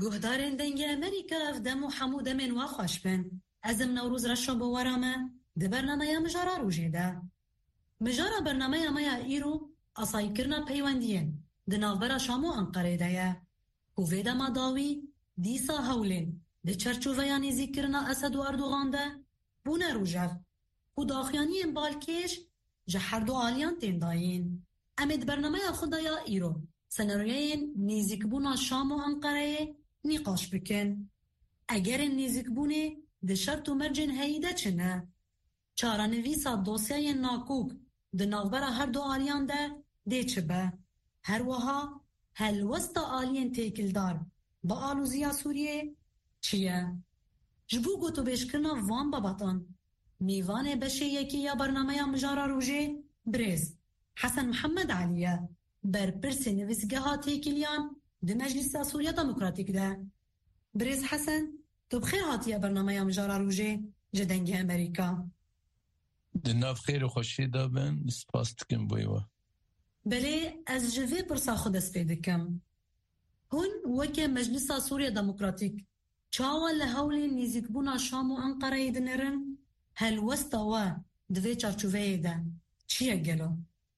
گهدارن دنگ امریکا افدم و حمود من واخوش بن ازم نوروز رشا بورامه ده برنامه مجارا روژه ده مجارا برنامه مایا ایرو اصای کرنا پیوندین ده نافبرا شامو انقره ده کوویدا ماداوی دیسا هولین ده چرچو ویانی ذکرنا اسد و اردوغان ده بونه روژه و داخیانی بالکش جهر دو آلیان تین داین امید برنامه خدایا ایرو سناریوین نیزیک بونا شام و انقره نیقاش بکن اگر نیزیک بونه ده شرط و مرجن هیده چنه چارانویسا دوسیای ناکوک ده ناوبرا هر دو آلیان ده چه به هر وها هل وسط آلین تیکلدار با آلوزیا سوریه چیه؟ جبو گوتو بشکرنا وان بابطان میوان بشه یکی یا برنامه مجارا روژه برز حسن محمد علیه بر پرس نویسگه ها تیکلیان ده مجلس سوریا دموکراتیک ده برز حسن تو بخیر هاتیه برنامه مجارا روژه جدنگ امریکا ده ناف خیر و خوشی دابن سپاس دکن بویوه بله از جوه پرسا خود اسپیدکم هون وکه مجلس سوریا دموکراتیک چاوه لحول نیزیک بونا شام و انقره دنرن هل وستاوه دوی چارچوه ده چیه گلو؟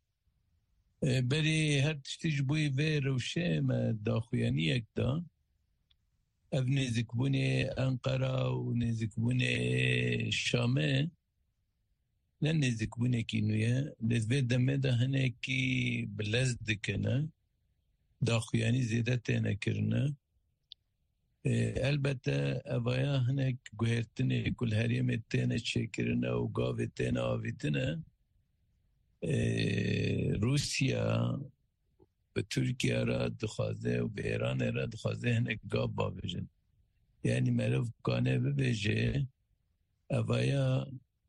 بری هر تشتیج بوی وی روشه ما داخویانی یک دا اف نیزیک بونی انقره و نیزیک بونی شامه نه نیزیک بونی کی نویه دوی دمه ده هنه کی بلز دکنه داخویانی زیده تینه کرنه البته اویا هنه گوهرتنه کل هریم تینه چه کرنه و گاوه تینه آویتنه روسیا به ترکیه را دخوازه و به ایران را دخوازه هنه گاب بابجن یعنی مروف کانه ببیجه اویا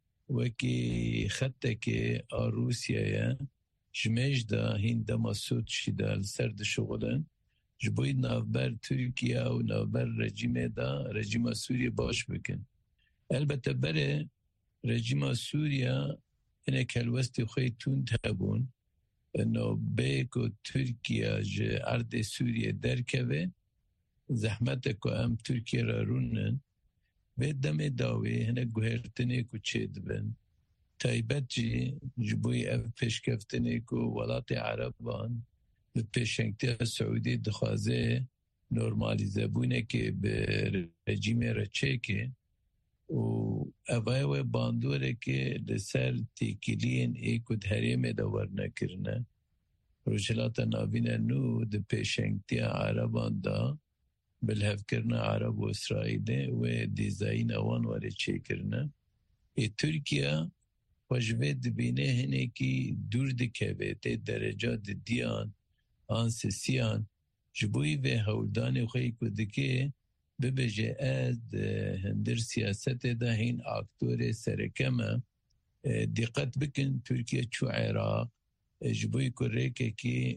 وکی خطه که روسیه جمعش دا هین دما سود شیده سرد شغلن جبوی نافبر ترکیه و نافبر رژیم دا رژیم سوریه باش بکن البته بره رژیم سوریه اینه کلوستی خوی تون تبون انو بیکو ترکیه جه ارد سوریه درکوه زحمت که هم ترکیه را رونن و دم داوی هنه گوهرتنه که چه دبن تایبت جی جبوی اف پیشکفتنه که ولات عربان به پیشنگتی سعودی دخوازه نورمالیزه بونه که به رژیم را چه که و اوای باندوره که لسر تیکیلین ایکود حریم دور نکرنه روشلات ناوین نو ده پیشنگتی عربان دا بالحف کرنه عرب و اسرائیل و دیزاین اوان واره چه کرنه ترکیه وجوه دبینه هنه که دور دکوه ته درجات دیان آنسیسیان جبوی و هولدان خوی کدکه ببجه از هندر سیاست ده هین اکتور سرکمه دقت بکن ترکیه چو عراق جبوی که ریکه که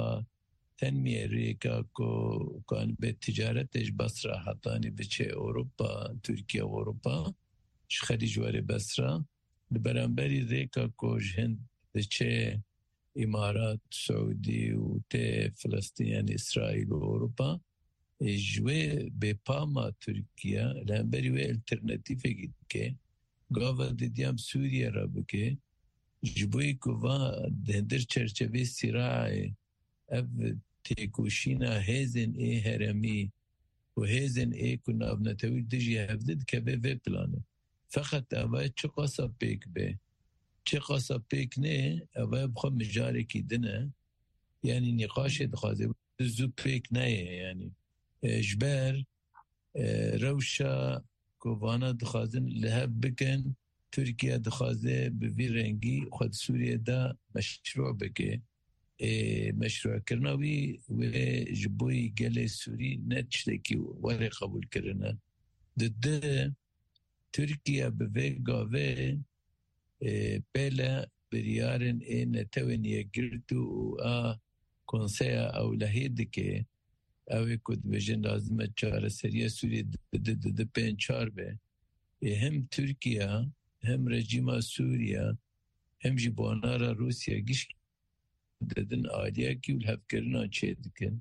تنمیه ریکه که کان به تجارتش بصره حطانی بچه اوروپا ترکیه و اوروپا خلیج واره بصره برانبری ریکه که هند چه امارات سعودی و ته فلسطین اسرائیل و اوروپا جوه به پاما ترکیه لنبری و الترناتیفه گید که گاوه دیدیم سوریه را بکه جبوی که دهندر چرچوه سراع او تیکوشینا هیزن ای هرمی و هیزن ای که نابنتوی دجی هفدد که به پلانه فقط اوه چه قصاب پیک به چه قصاب پیک نه اوه بخواه مجاره کی دنه یعنی نقاش دخوازه زو پیک نه یعنی اجبار روشا کووانا دخوازن لهب بکن ترکیه دخوازه بوی رنگی خود سوریه دا مشروع بکه مشروع کرناوی و جبوی گل سوری نتشتکی وره قبول کرنه ده ترکیه بوی گاوه بلا بریارن نتوینیه گرتو و کنسیا اولهید که اوی کد بجن لازمه چاره سریه سوری ده پین چار به هم ترکیه هم رژیم سوریه هم جیبانارا روسیه گیش ددن آلیا کی ول هف کرنا چه دکن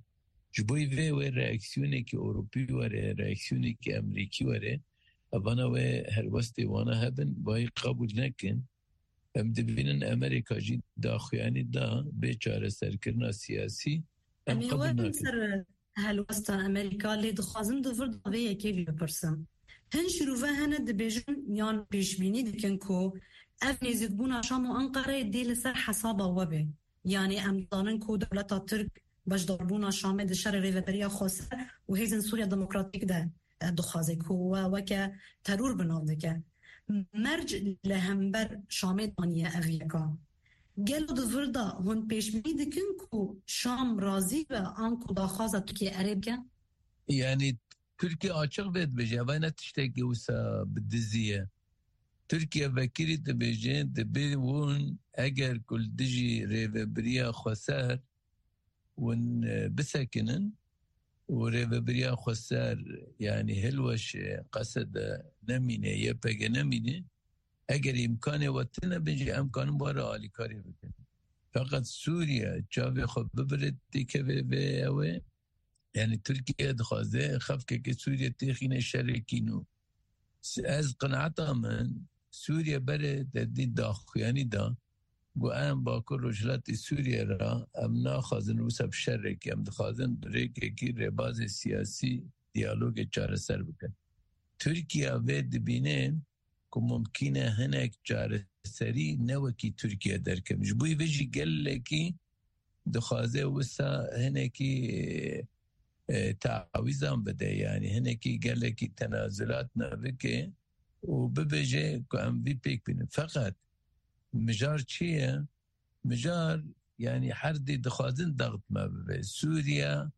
جبوی و ریاکسیونی که اروپی وره ریاکسیونی که امریکی وره ابانا و هر وستی وانا هبن بای قبول نکن ام دبینن امریکا جی داخویانی دا بیچاره سرکرنا سیاسی ام قبول نکن سر هل وسط امریکا لی دخوازن دو فرد آوه یکی بی بپرسم هن شروفه هنه دبیجن یان پیشبینی دکن کو اف نیزید بونا شام و انقره دیل سر حسابا وبه یعنی ام دانن کو دولتا ترک باش داربونا شام ده شر ریوبریا خوصه و هیزن سوریا دموکراتیک ده دخوازه کو وکه ترور بناو دکه مرج لهمبر شام دانیه اویکا گلو دو وردا هون پیشبینی دکن کو شام رازی و آنکو داخوازه ترکیه عرب که؟ یعنی ترکیه آچق بید بجه و نتشتاکی وسا بدزیه ترکیه وکیری دبیجه دبیون اگر کل دجی ریوبریا خوصه ون بسکنن و ریوبریا خوصه یعنی هلوش قصد نمینه یه پگه نمینه اگر امکان وطنه بنجی امکان باره آلی کاری بکنه فقط سوریا جاوه خود ببرد دیگه به اوه یعنی ترکیه دخوازه خف که سوریا تیخینه شرکینو از قناعتا من سوریا بره دی داخویانی دا گو ام باکر رجلات سوریا را ام ناخوازن روسا بشرکی ام دخوازن ریکی کی رباز سیاسی دیالوگ چاره سر بکن ترکیه وید بینه که ممکنه هنک چاره سری نوکی ترکیه درکه مجبوی ویجی گل که دخوازه وسا هنکی تعویزان بده یعنی هنکی گل که تنازلات نوکه و ببجه که ام وی پیک بینه فقط مجار چیه؟ مجار یعنی حردی دخوازن ضغط ما ببه سوریا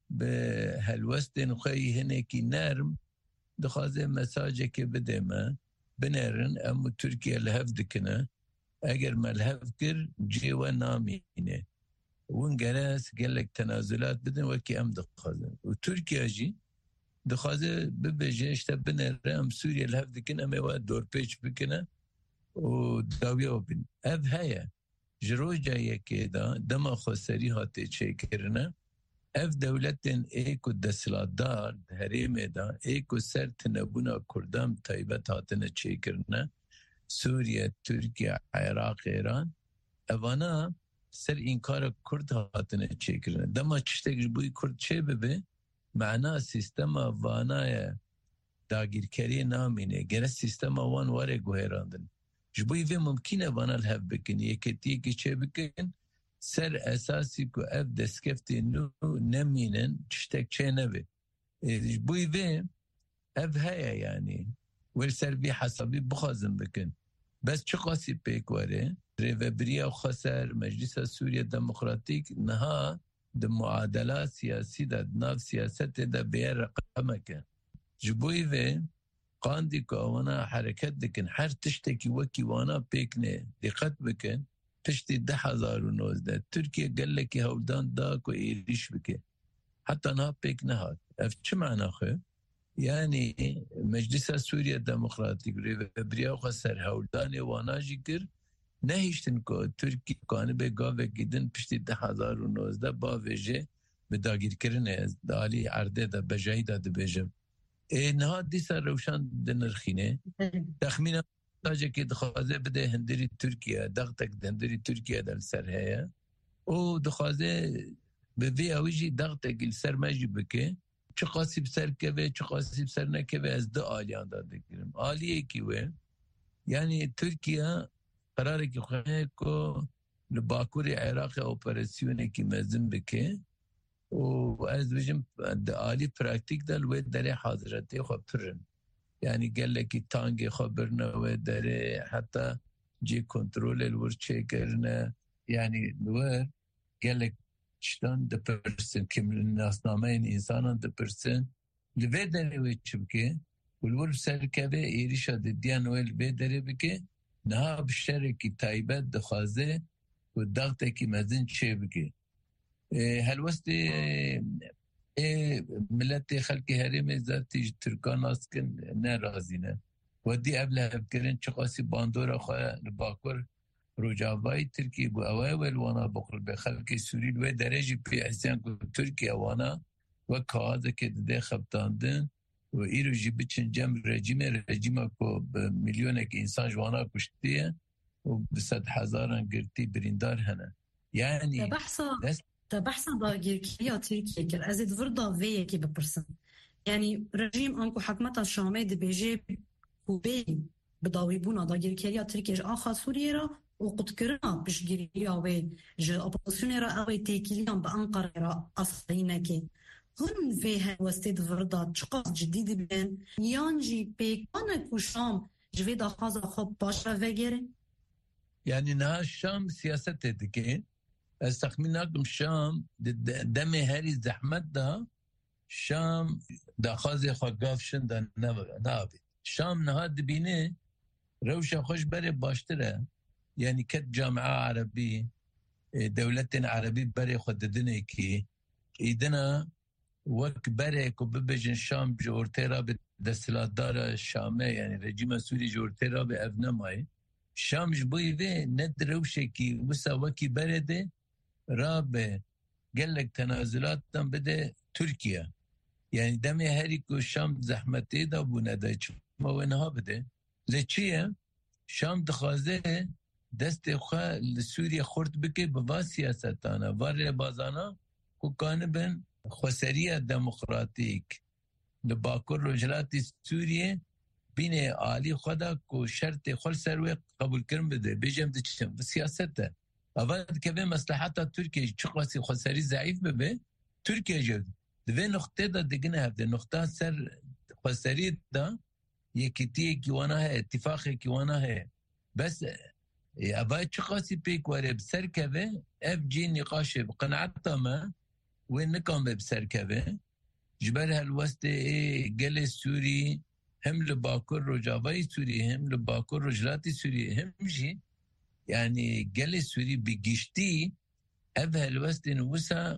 به هلوستن خوی هنکی نرم دخوازه مساجه که بده ما بنرن امو ترکیه لحف دکنه اگر ما لحف کر جیوه نامینه وون گراس گلک تنازلات بدن وکی ام دخوازن و ترکیه جی دخوازه ببجه اشتا بنرن ام سوریا لحف دکنه اما دور پیچ بکنه و داویه بین اف هیا جرو جایه که دا دما خوستری هاته چه کرنه اف دولتن ایکو دسلاتدار حریم دا ایکو سر تنبونا کردام تایبت هاتنه چه کرنه سوریه، ترکیه، عراق، ایران اوانا سر این کار کرد هاتنه چه کرنه دما چشتک بوی کرد چه ببه معنا سیستم وانای داگیرکری نامینه گره سیستم وان واره گوهراندن جبوی وی ممکنه وانا الهف بکن یکتی که چه بکن سر اساسی که اف دستکفتی نو نمینن چشتک چه نوه جبوی وی اف هیا یعنی ول سر بی حسابی بخوازم بکن بس چه قاسی پیکواره ریوبریا خسر مجلس سوریه دموکراتیک نها د معادلات سیاسی د ناف سیاست د بیر رقمه که جبوی وی قاندی که وانا حرکت دکن هر تشتکی وکی وانا پیکنه دقت بکن تشتی 10,019 ترکیه گلکی هولدان دا که ایریش بکن حتی نا پیک نهاد اف چه معنا خواه؟ یعنی مجلس سوریه دموکراتیک ریوبریا خسر هولدان وانا جی کر نهیشتن که ترکیه کانه به گاوه گیدن پشتی 10,019 با ویجه به داگیر کرنه دالی عرده دا بجایی دا بجم نهاد دیسا روشان دنرخینه تخمینه تاجه که دخوازه بده هندری ترکیه دغتک هندری ترکیه در سر هیا او دخوازه به وی اویجی دغتک سر مجی بکه چه قاسی بسر که چه قاسی بسر نکه از دو آلیان داده گیرم آلیه کی وی یعنی ترکیه قراره که خواهی که لباکور عراق اپراسیونه که مزن بکه و از بجم آلی پراکتیک دل و داره حاضرتی خواه پرن یعنی گله که تانگی خواه برنه و داره حتی جی کنترول الور چه کرنه یعنی الور گله چطان ده پرسن که ناسنامه این انسانان ده پرسن لوه داره و چه بکه الور سرکه و ایریشا ده دیان و لوه داره بکه نه بشتره که تایبت دخوازه و دغته که مزن چه بکه هلوست ملت خلق حریم ذاتی ترکان اسکن نرازینه و دی ابله بکرن چقاسی باندورا خواه باکر رجاوای ترکی بو اوای ولوانا بقر به خلق سوری و درجی پی احسان که ترکی اوانا وكهذا كده خبطاندن وإيرو جيب جم رجيم كو بمليونك إنسان جوانا كشتيه وبصد حزارن قرتي بريندار هنا يعني تبحثا باقي كيا تركيا كر أزيد فرضا فيا كي ببرسن يعني رجيم أنكو حكمتا الشامي دي بيجي وبين بداويبونا دا جيركيا تركيا آخا سوريا را وقد كرنا بش جيركيا وين جي أبوزيسيون را أوي تيكيليان بأنقرة را أصلينكي هن فيها وستيد فرضا تشقاص جديد بين يانجي بيكانك وشام جوي دا خازا خوب باشا وغيره يعني نا الشام سياسة تدكين استخميناكم شام دمي هاري زحمت دا شام دا خازي خواقافشن دا نابي شام نهاد بيني روشا خوش بري باشتره يعني كت جامعة عربي دولتين عربي بري خددني كي إيدنا وك بري كببجن شام جورتي رابط دستلات دار الشامي يعني رجيم سوري جورتي رابط أفنماي شام جبوي في ند روشة كي وسا وكي برده رابط قال لك تنازلات بده تركيا يعني دمي هاريكو شام زحمتي دا بونده ما وينها بده لچيه شام دخوازه دست خواه لسوريا خورد بكي بوا سياستانا وار بازانا کو كانبن خسرية ديمقراطيك لباكر رجلاتي سوريا بين عالي خدا کو شرط خل سروي قبول كرم بده بيجم دچم سياسته اول كبه مصلحتها تركيا چقاسي خسري ضعيف ببه تركيا جد دوی نقطه دا دیگه هفته نقطه سر خسری دا یکیتی کیوانا ہے اتفاق کیوانا ہے بس ابای چقاسی پیک واره بسر کبه اف جی نقاش بقناعتا ما وين نكون بسر كبه جبر هالوسط قل سوري هم لباكر رجاوي سوري هم لباكر رجلاتي سوري هم جي يعني قل سوري بقشتي اف هالوسط نوسا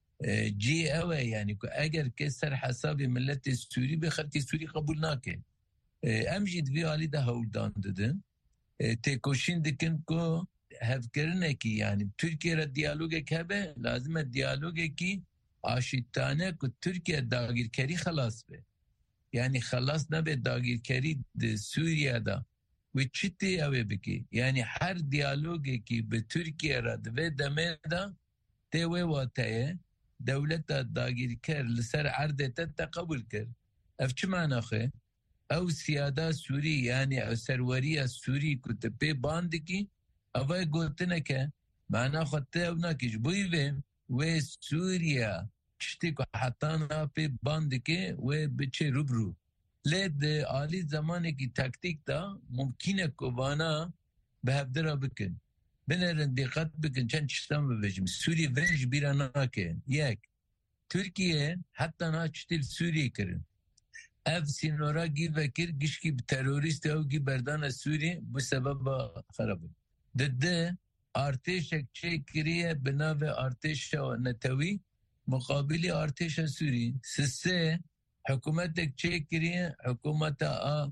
جي اوه يعني اگر كسر حسابي ملت السوري بخلتي السوري قبولناك امجد في علي ده هولدان ددن تيكوشين دكن كو هفكرنكي يعني تركيا الديالوج كهبه لازم الديالوج كي عاشتانه كو تركيا داغير كري خلاص به يعني خلاص نبي داغير كري سوريا دا وچتي اوه بكي يعني هر ديالوج كي بتركيا رد و دمه تيوه واتيه دولت داغير كر لسر عرضه تقبل كر افچ معنى خه او سياده سوري يعني او سروريه سوري كنت بي باند كي اوه قلتنا كه معنى خطه اونا كيش بويوه و سوريا چتيكو حتانا بي باند كي و بچه روبرو لد آلي زمانه كي تاكتيك دا ممكنه كوانا بهفدرا بكن بنرن دقت بكن چند چشتان ببجم سوري ونج بيرا ناكن يك تركيا حتى نا چتل سوري کرن اف سينورا گي وكر گشكي بتروريست او گي بردان سوري بسبب خراب دده ارتشك چه كريه بناو ارتش نتوي مقابل ارتش سوري سسه حكومتك چه كريه حكومتا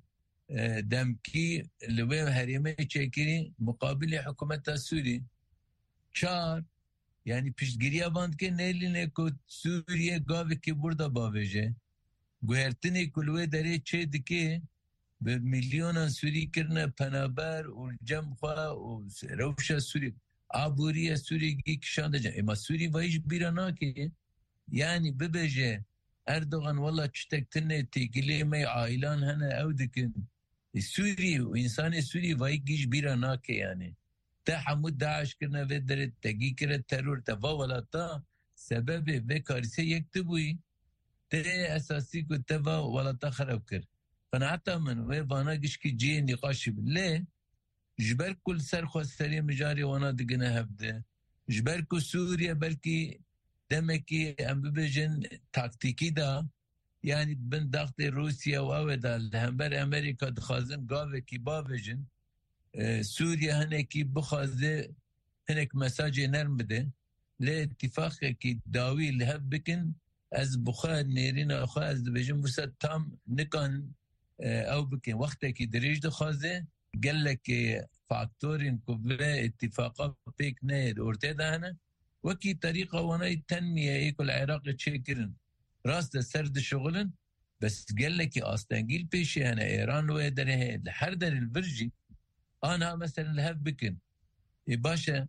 دمكي لوي هريمه چكري مقابل حكومت سوري چار يعني پیشگیری باند که نیلینه که سوریه گاوی که برده باویجه گوهرتنی کلوه داره چه دکه به میلیون سوری کرنه پنابر و جمخوا و روش سوری آبوری سوری گی کشانده جا اما سوری وایش بیرانا که يعني ببجه اردوغان والله چتک تنه تیگلی می عائلان هنه او دکن سوري وإنسان سوري وايجيش بيرا ناكي يعني تا حمود داعش كرنا في درت تجي كرا الترور تفا ولا تا سبب في كارثة يكتبوي تا أساسي كتفا ولا تا خراب كر فنعتا من وانا جيش كي جي نقاش ليه جبر كل سرخو سريع مجاري وانا دقنا هبده جبر كل سوريا بلكي دمكي ام ببجن تاكتيكي دا يعني بن ضغط روسيا واودا الهمبر امريكا دخازن قاوه كي بابجن سوريا هنكي بخازه هنك مساج نرم بده لاتفاق كي داوي لهب بكن از بخار نيرين اخوة از بجن بسا تام نكان او بكن وقتا كي دريج دخازه قال لك فاكتورين كبه اتفاقات بيك نيد ارتدا هنا وكي طريقة وانا التنمية ايكو العراق تشكرن راست سرد شغلن بس قال لك أستنجيل بيشي أنا إيران ويدره لحردر البرجي أنا مثلا لهف بكن باشا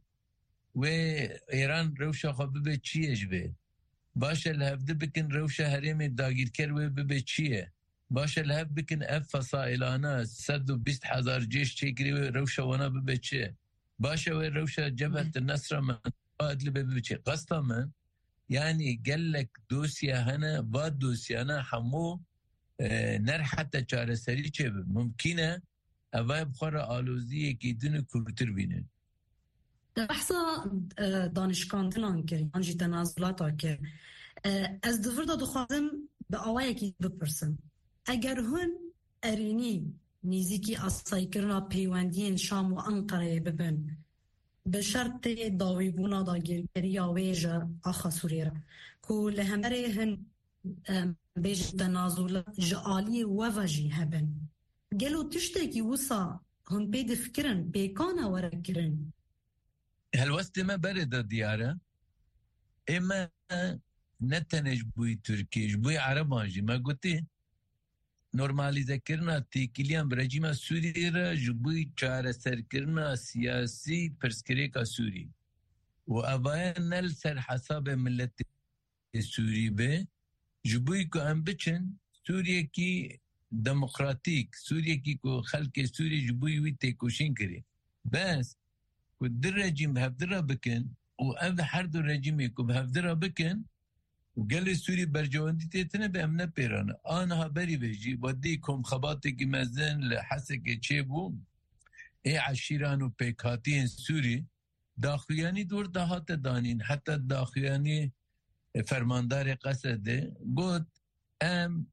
وإيران روشة خببه چیه جبه باشا لهف بكن روشة هريم داگير كروه ببه چیه باشا لهف بكن اف فصائلانا 120,000 جيش چيكري روشة وانا ببه چه باشا وروشة جبهة النصر من قادل ببه چه قصة من يعني قال لك دوسيا هنا بعد دوسيا أنا حمو نر حتى چاره سری چه ممکنه اوای بخوره آلوزیه که دون کورتر بینه در بحثا دانشکاندنان کرد آنجی تنازلاتا کرد از دفردا دخوازم به آوائه که بپرسم اگر هن ارینی نیزیکی اصای کرنا پیوندین شام و انقره ببن به شرط داویبونا دا گرگریا ویجا آخا سوریه را که لهمره هن بیش تنازل جعالی وواجی هبن گلو تشتاکی وصا هم بید فکرن بیکانا ورکرن هالوست ما برد دياره اما نتنج بوي تركيش بوي عربانجي ما قلتي نورماليزه كرنا تيكيليان برجيما سوري را جبوي چاره سر كرنا سياسي پرسكريكا سوري وابايا نل سر حساب ملت سوري به جبوي کو ام بچن سوريا کی ديمقراطيك سوريا کی کو خلق سوري جبوي وي تيكوشين كري بس ودر رجيم بهفدرا بكن وأب حرد الرجيم يكو بهفدرا بكن وقال السوري برجواندي تيتنا بأمنا بيرانا أنا هبري بيجي وديكم خباطك مزن لحسك تشيبو اي عشيران وبيكاتين سوري داخوياني دور دهات دانين حتى داخوياني فرماندار قصده قد ام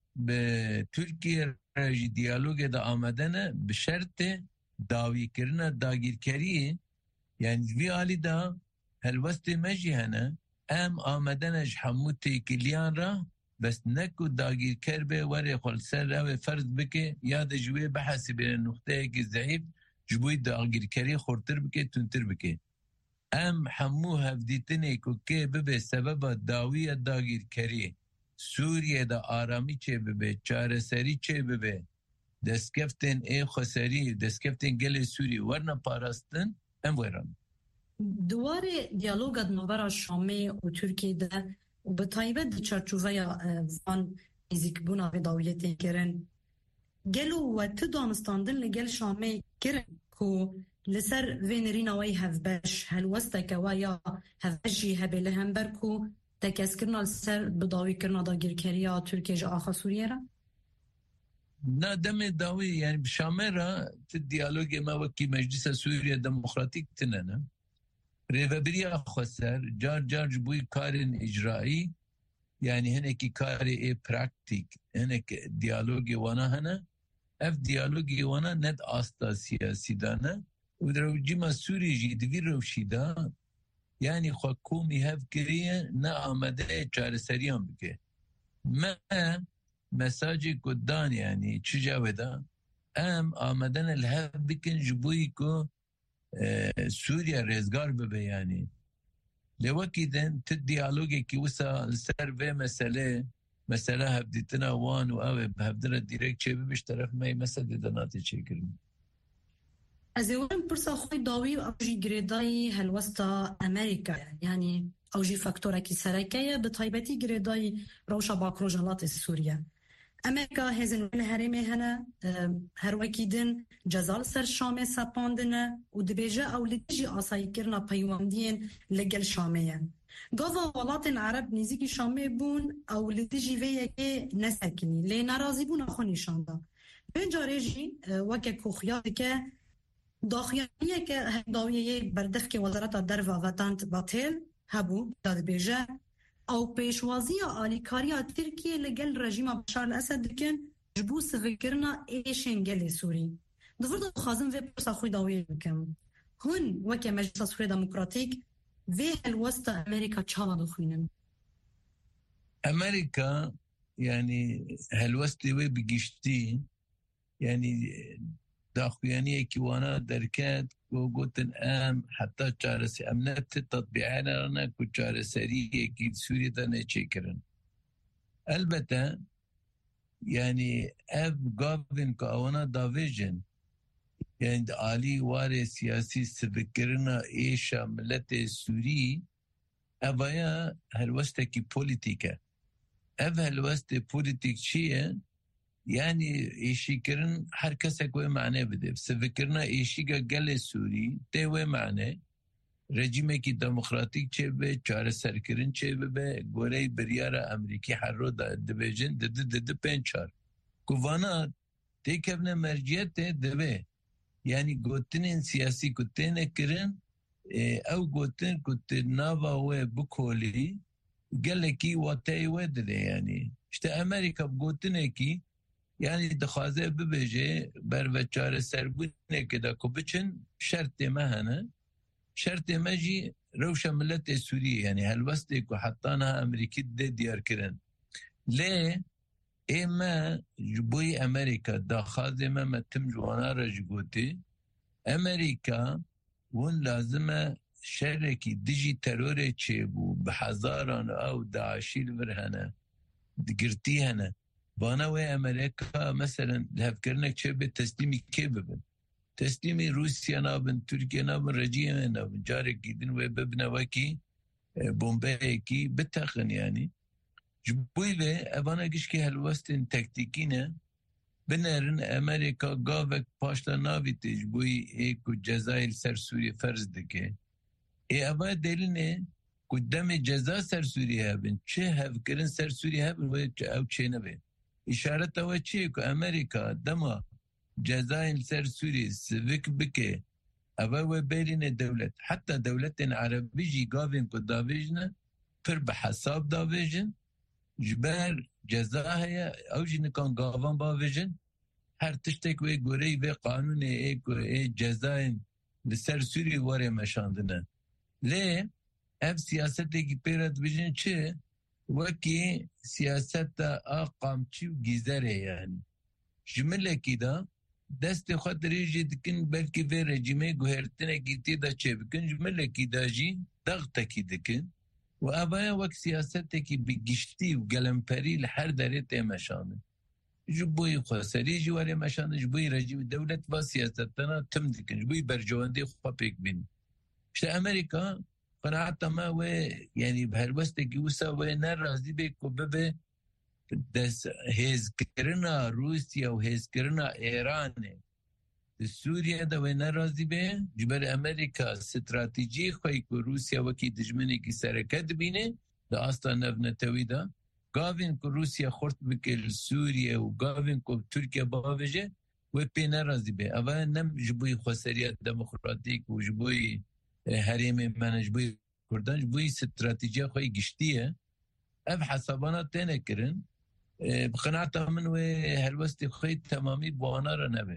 بتركيا راجي ديالوغ دا آمدنا بشرط داوي كرنا داگير كريه يعني في آلي دا هالوست مجي هنا ام آمدنش حمود تيكيليان را بس نكو داگير كربه وري خلصر را فرض بكي ياد جوي بحثي بين النقطة كي ضعيف جبوي داگير كري خورتر بكي تنتر بكي ام حمو هفديتني كو كي ببه سبب داوية داگير كري سوريا دا آرامي چه ببه چاره سري چه ببه دسكفتن اي خسري دسكفتن گل سوري ورنا پاراستن ام ويران دوار دیالوگ دنوبر شامی و ترکیه ده و به طایبه ده چرچوه وان ایزیک بونا وداویت کرن گلو و تدانستاندن لگل شامی کرن که لسر وینرین وی هفبش هلوسته و یا هفبشی هبه لهم برکو تکس کرنا لسر بداوی کرنا دا گرکریا ترکیه جا آخا سوریه را؟ نا دم داوي يعني بشامرة في الديالوج ما وكي مجلس سوريا ديمقراطيك تننا ريفابريا خسر جار جبوي كارن إجرائي يعني هناك كاري اي براكتيك هناك ديالوجي وانا هنا اف ديالوجي وانا ند آستا سياسي دانا ودرو جيما سوري جي دوير روشيدا يعني خاكومي هف كريه نا آمده چار سريان بكي ما مساجي قدان يعني چجاودا ام آمدن الهف بكن جبوي كو سوريا رزگار ببه يعني لوكي دن تديالوجي كي وسا سر في مسألة هبدتنا وان وآوه بهبدنا ديريك چه ببش طرف ماي مسألة دناتي چه کرن از اولم پرسا خوی داوی و اوجی گریدای هلوستا امریکا يعني اوجي فاكتورا كي سركية بطيبتي جريداي روشا باكروجالات سوريا امریکا هزن ون هرمه هنه هر وکیدن جزال سر شامه سپاندنه و دبیجه او لدیجی آسایی کرنا پیواندین لگل شامه گاوا ولاتن عرب نیزیکی شامه بون او لدیجی ویه که نسکنی لی نرازی بون اخو نشانده بینجاره جی وکه کوخیاد که داخیانیه که داویه بردف که وزارت در و وطنت باطل هبو داد بیجه او پیشوازی آلیکاریا ترکیه لگل رژیم بشار الاسد دکن جبو سفکرنا ایشن گل سوری دفرد خازم و پرسا خوی داویه بکم هون وکه مجلس سوری دموکراتیک و الوسط امریکا چاوا دخوینن امریکا يعني هالوسط وي بقشتي يعني داخويانية كيوانا دركات وقوتن ام حتى چارسي امنت تطبيعانا كو چارسرية كي سوريا دانا چيكرن البته يعني اف قابن كأونا دافيجن يعني عالي واري سياسي سبكرنا ايشا ملت سوري ابايا هلوستكي بوليتيكا اف هلوست بوليتيك شيء يعني ايشي كرن هر كسك وي معنى بده سبكرنا ايشي قال سوري تي معنى رژیمێکی دموکراتیک چێ بێ چارەسەرکردن چێ ببێ گۆرەی بریارە ئەمریکی هەرۆدا دەبێژن دد پێنج چار کوڤانە تێکەبنە مەرجیەت تێ دەبێ یعنی گوتنên سیاسی کو têne kirin ew gotin ku tê nava wê bikôlî gelekî wateyê wê dide yani işte Amerika gotinekî yani dixwaze bibêje berve çareserbûnekê de ku biçin şertê me hene شرط ماجي روشة ملت سوريا يعني هالوستك وحطانها أمريكي دي ديار كرن ليه إما جبوي أمريكا دا خازمة ما تم جوانا رجبوتي أمريكا ون لازمة شركي ديجي تروري تشيبو بحزاران أو داعشي الفرهنة دقرتيهنا بانا وي أمريكا مثلا لهفكرنك تشيبه تسليمي كيببن تسليمي روسيا نابن تركيا نابن رجيا نابن جارك جدن وببنا وكي بومبايكي بتخن يعني جبوي به ابانا قشكي هالوستن تكتيكينا بنرن امريكا قابك باشتا نابي تجبوي ايكو جزائر سر سوريا فرز دكي اي ابا دلينه قدام جزائر سر سوريا هبن چه هفكرن سر سوريا هبن او چه نبين اشارة هو چه كو امريكا دما جزائر سر سوريا سفك بكي أبا بين الدولة حتى دولة عربية جي قابين كو دافيجنا فر بحساب دافيجن جبال جزاها أو جي نكون قابان بافيجن هر تشتك وي قوري وي قانون اي جزائر لسر سوريا واري مشاندنا ليه اف سياستي كي بيرد بيجن چه وكي سياسة آقام چي و گيزاره يعني جمله كده دست خود ریجی دکن بلکه وی رژیمه گوهرتنه گیتی دا چه بکن جمله کی دا جی دغتا کی دکن و ابایا وک سیاسته کی بگشتی و گلمپری لحر داره تیمشانه جبوی خسری جواری مشانه جبوی رژیم دولت و سیاستنا تم دکن جبوی برجواندی خواه پیک بین işte Amerika قناعتا ما و yani بهروسته کی وسا و نرازی به کوبه دس هزكرنا روسيا وهزكرنا إيران سوريا دا وين راضي به جبر أمريكا استراتيجي خويكو روسيا وكي دجمني كي سركت بينه دا أصلا نبنة تويدا قاوين كو روسيا خورت بكل سوريا وقاوين كو تركيا بافجة وبينا راضي به أبا نم جبوي خسريات ديمقراطيك وجبوي هريمي من جبوي كردان جبوي استراتيجية خوي قشتية أب حسابانا تينا كرن بقناعتها من هالوستي خيط تمامي بوانارا نبي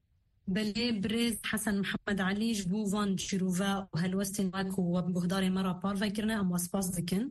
بلي بريز حسن محمد علي جبو فان شروفا وهالوستي ماكو وبهداري مرة بارفا كرنا أم وسباس دكن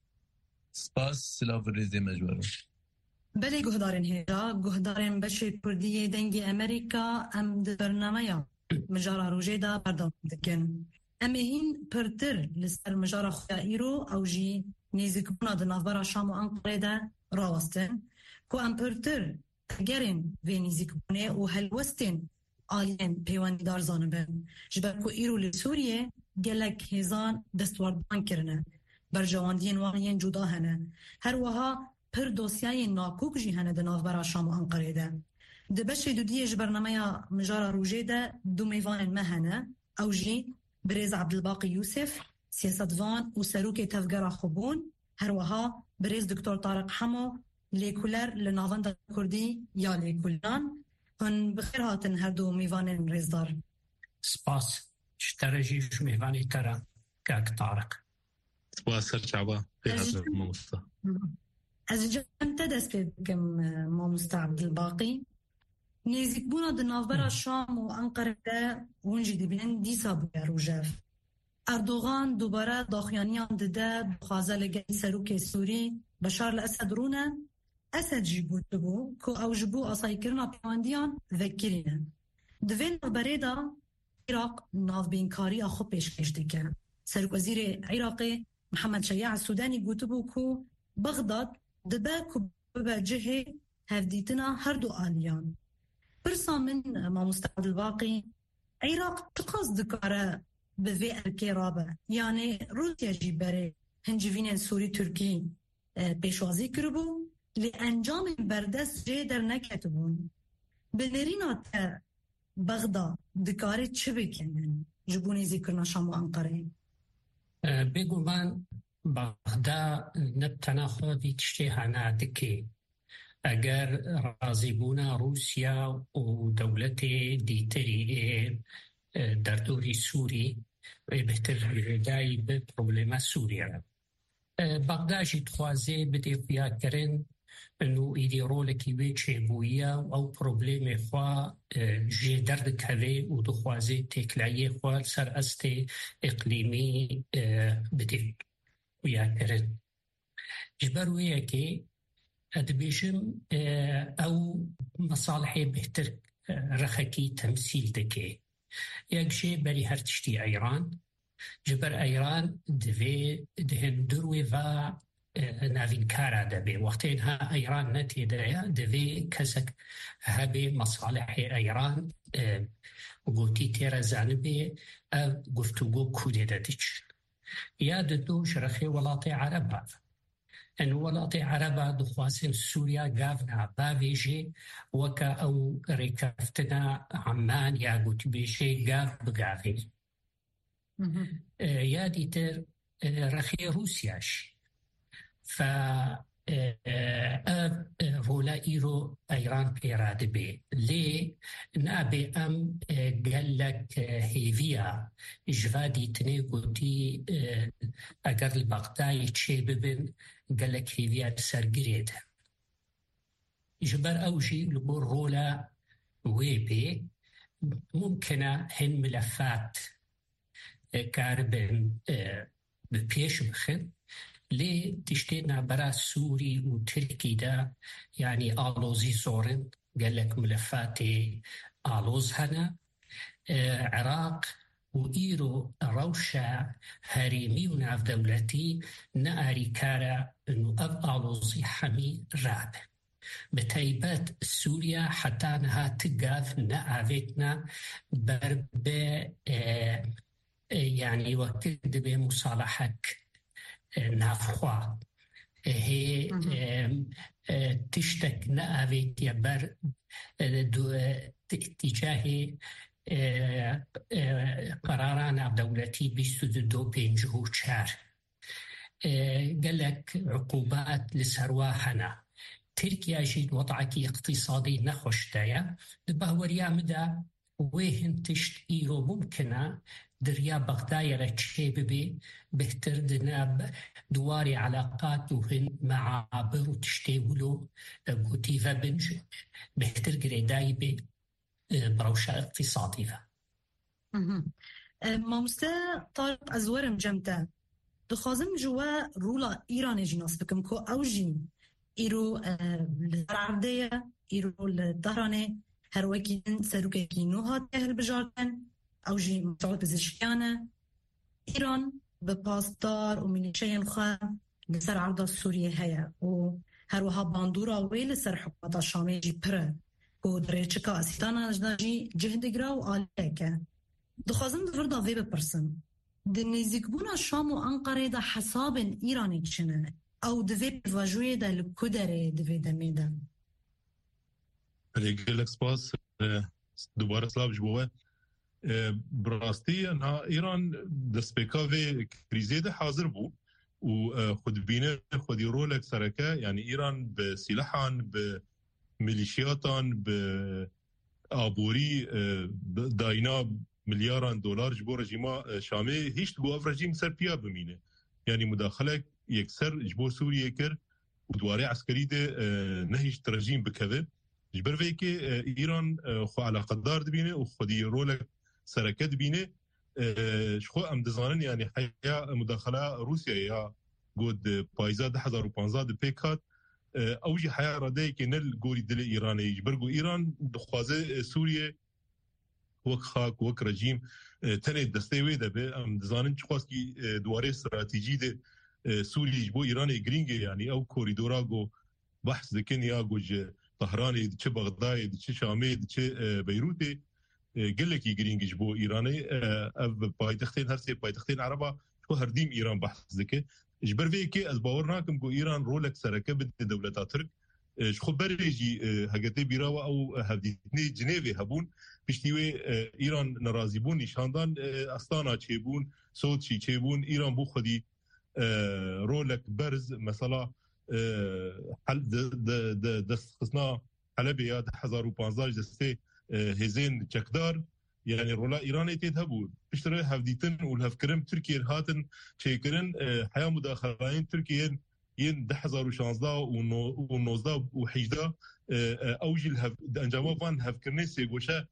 سباس سلاف الرزي مجوره بلي جهدارين هيدا جهدارين بشي كردية دنجي أمريكا أم برنامجا مجارة روجيدا بردام دكن أمهين برتر لسر مجارة خيائيرو أو جي نيزيكونا دنافبرا شام وأنقرة دا راوستن كو امپرتر گرن وینیزیکونه و هلوستن آلین پیوانی دار زانبن جبر کو ایرو لسوریه گلک هزان دستوردان کرنه بر جواندین واقعین جدا هنه هر وها پر دوسیای ناکوک جی هنه دناف برا شام و انقره ده دبشه دو دیه جبرنامه مجارة روجه ده دو میوان مهنه او جی بريز عبدالباقي يوسف سياسة فان وسروك تفجر خبون هر وها بريز دكتور طارق حمو ليكولر لنافندا كردي يا ليكولان هن بخير هاتن هردو ميوان ريزدار سپاس اشترجي ميواني ترى كاك طارق سپاس سرچعبا في هذا الموسطة از جمت دست بكم موسطة عبدالباقي نيزيك بونا دنافبرا شام وانقرة ونجي دبين ديسا بويا روجاف اردوغان دوباره داخیانیان دده بخوازه لگه سروک سوری بشار الاسد رونه اسد جیبود بو که او جبو اصای کرنا پیواندیان وکرینه دوین بریده عراق ناف بینکاری اخو پیشکشتی که سروک وزیر عراقی محمد شیع السودانی گوتو بو که بغداد دباك وبجهة هفديتنا هردو آليان برسا من ما مستعد الباقي عراق تقصد كارا بفي الكرابة يعني روسيا جيباري هنجفين سوري تركي بيشوازي كربو لأنجام بردس جيدر نكتبون بلرينا بغداد دكاري تشبك يعني جبوني ذكرنا شام وأنقرة بگومان بغداد نبتنا خودی تشتیها نادکی اگر راضی بونا روسیا و دولت دیتری در دوری سوری بهتر دای به پروبلم سوریا بغداد جی تخوازه بده فیا کرن انو ایدی رولکی به چیبویا او پروبلم خوا جی درد کهوه و دخوازه تکلایی خوا سر است اقلیمی بده فیا کرن جبرویه که ادبیشم او مصالحی بهتر رخکی تمثیل دکی یک شی بری هر تشتی ایران جبر ایران دهن دروی و ناوین کارا دبی وقتی اینها ایران نتی دایا دوی کسک هبی مصالح ایران گوتی تیر زانبی گفتگو کوده دادیچ یاد دو شرخی ولات عربا ان ولات عربا دخواسن سوریا گافنا باویجی وکا او ریکافتنا عمان یا گوتی بیشی گاف بگافی یادی تر رخی روسیاش ف رولا إيرو أيران بيراد بي لي نابي أم قال لك هيفيا جفادي تنيقوتي أقر البغداي تشي ببن قال لك هيفيا سرقريد جبر أوجي لبور رولا ويبي ممكنة هن ملفات كاربن ببيش بخن لي تشتينا برا سوري وتركي دا يعني آلوزي زورن قال لك ملفاتي آلوز هنا عراق وإيرو روشا هريمي وناف دولتي ناري كارا انو اب آلوزي حمي راب بتايبات سوريا حتى انها تقاف نعافتنا برب يعني وقت بمصالحك نافخوا هي تشتك نأويت يبر اتجاه قراران دولتي 2254 قال لك عقوبات لسرواحنا تركيا جيد وضعك اقتصادي نخش دايا دبهوريا مدى وين تشت إيرو ممكنة دريا بغدايا رتشي ببي بهتر دناب دواري علاقات وهن معابر وتشتيولو قوتي فبنج بهتر قريداي بي بروشة اقتصادي ما مستا طالب أزورم جمتا دخازم جوا رولا إيران جيناس بكم كو أوجين إيرو العردية إيرو الظهراني هروكي سروكي نوها تهل بجارتن أو جي مشغول بزشكيانة إيران بباسدار وميليشيان خام لسر عرضة سوريا هيا وهروها باندورا ويل سر حكومة الشامي جي برا ودريتشكا أسيطانا جي جهدقرا وآليكا دخازم دفردا في ببرسن دنيزيكبونا الشام وأنقرة دا حساب إيراني كشنا أو دفي بفاجوية دا لكودري دفي دميدا يقول لك سباس دوباره سلام جبوه براستی انها ایران دسپیکا و کریزه ده حاضر بو و خود بینه خودی رولک سرکه یعنی ایران به سلاحان به ملیشیاتان به آبوری داینا میلیاران دلار جبو رژیما شامه هیچ بو اف رژیم سر پیا بمینه یعنی مداخله یکسر جبو سوریه کر و دواره عسکری ده نهیش رژیم بکده جبر وی که ایران خو علاقه دار دبینه و خودی رولک سرکه دبینه خو ام دزانن یعنی حیا مداخله روسیا یا گود پایزا 2015 د پیکات اوجی حیا راده که نل گوری دل ایرانی جبرگو ایران دخوازه سوریه وک خاک وک رژیم تنه دسته وی ده به ام دزانن چخواست کی دواره استراتیجی ده سوري بو إيران جرينج يعني أو كوريدورا جو بحث ذكين يا جوج طهراني دش بغداد دش شامي دش بيروتي قال لك جرينج بو إيراني بايتختين هرسي بايتختين عربة شو هرديم إيران بحث ذكي جبر فيكي أزباورناكم جو إيران رولك سركة بد دولة ترك شخو بريجي هجتي بيراوا أو هديتني جنيفي هبون بيشتوي إيران نرازيبون نشاندان أستانا تشيبون صوت شي تشيبون إيران بو خدي رولك برز مثلا حل دست خصنا حلبي يا 1015 دستي هزين تشكدار يعني رولا إيراني تذهبون بيشتري هفديتن والهفكرم تركيا هاتن شيكرن حياة مداخلين تركيا ين 1016 ونوزدا وحجدا أوجي أنجام فان هفكرني سيقوشا